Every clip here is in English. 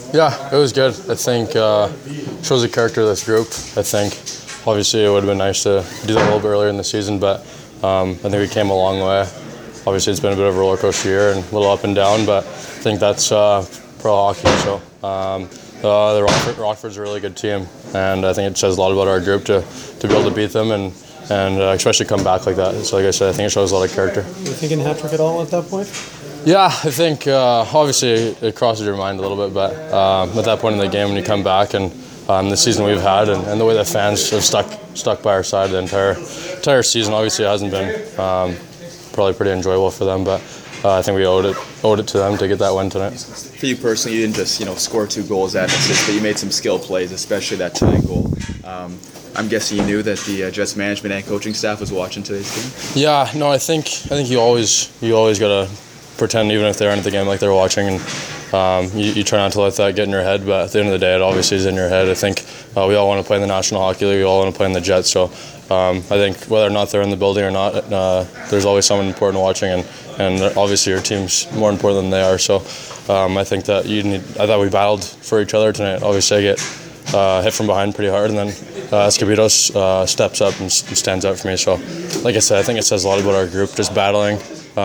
Yeah, it was good. I think shows the character of this group. I think obviously it would have been nice to do that a little bit earlier in the season, but I think we came a long way. Obviously it's been a bit of a roller coaster year and a little up and down, but I think that's pro hockey. So the Rockford's a really good team, and I think it says a lot about our group to be able to beat them and especially come back like that. So like I said, I think it shows a lot of character. Were you thinking hat trick at all at that point? Yeah, I think obviously it crosses your mind a little bit, but at that point in the game when you come back and the season we've had and the way the fans have stuck by our side the entire season, obviously it hasn't been probably pretty enjoyable for them, but I think we owed it to them to get that win tonight. For you personally, you didn't just score 2 goals at assist, but you made some skill plays, especially that tying goal. I'm guessing you knew that the Jets management and coaching staff was watching today's game. Yeah, no, I think you always gotta pretend, even if they aren't at the game, like they're watching, and you try not to let that get in your head, but at the end of the day it obviously is in your head. I think we all want to play in the National Hockey League, we all want to play in the Jets, so I think whether or not they're in the building or not, there's always someone important watching, and obviously your team's more important than they are, so I think that I thought we battled for each other tonight. Obviously I get hit from behind pretty hard, and then Escobedo steps up and stands out for me, so like I said, I think it says a lot about our group, just battling.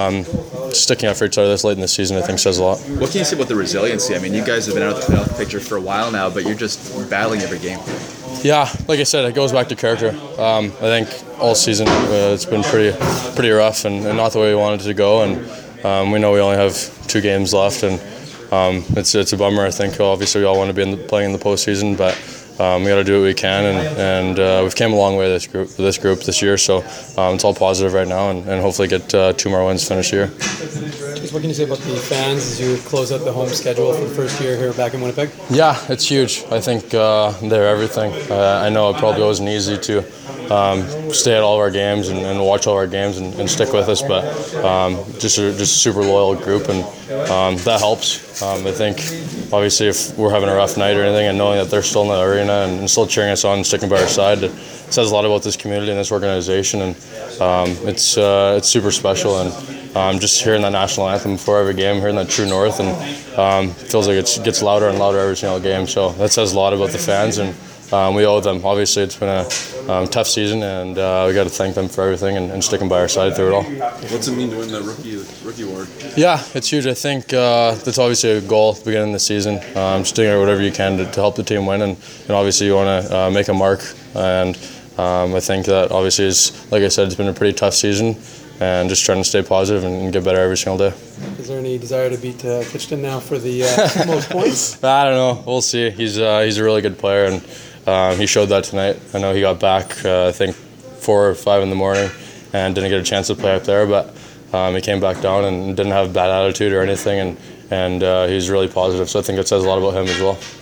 Sticking up for each other this late in the season, I think, says a lot. What can you say about the resiliency? I mean, you guys have been out of the picture for a while now, but you're just battling every game. Yeah, like I said, it goes back to character. I think all season it's been pretty rough and not the way we wanted it to go, and we know we only have 2 games left, and it's a bummer. I think obviously we all want to be playing in the postseason, but we got to do what we can, and we've came a long way this group this year, so it's all positive right now, and hopefully get 2 more wins finish the year. What can you say about the fans as you close out the home schedule for the first year here back in Winnipeg? Yeah, it's huge. I think they're everything. I know it probably wasn't easy to stay at all of our games and watch all of our games and stick with us, but just a super loyal group, and that helps. I think obviously if we're having a rough night or anything, and knowing that they're still in the arena and still cheering us on and sticking by our side, it says a lot about this community and this organization, and it's super special. And just hearing that national anthem before every game, hearing that True North, and feels like it gets louder and louder every single game. So that says a lot about the fans, and we owe them. Obviously, it's been a tough season, and we got to thank them for everything and sticking by our side through it all. What's it mean to win the rookie award? Yeah, it's huge. I think that's obviously a goal at the beginning of the season. Just doing whatever you can to help the team win, and obviously you want to make a mark. And I think that obviously like I said, it's been a pretty tough season, and just trying to stay positive and get better every single day. Is there any desire to beat Kitchener now for the most points? I don't know. We'll see. He's a really good player, and he showed that tonight. I know he got back, I think, 4 or 5 in the morning and didn't get a chance to play up there, but he came back down and didn't have a bad attitude or anything, and he's really positive. So I think it says a lot about him as well.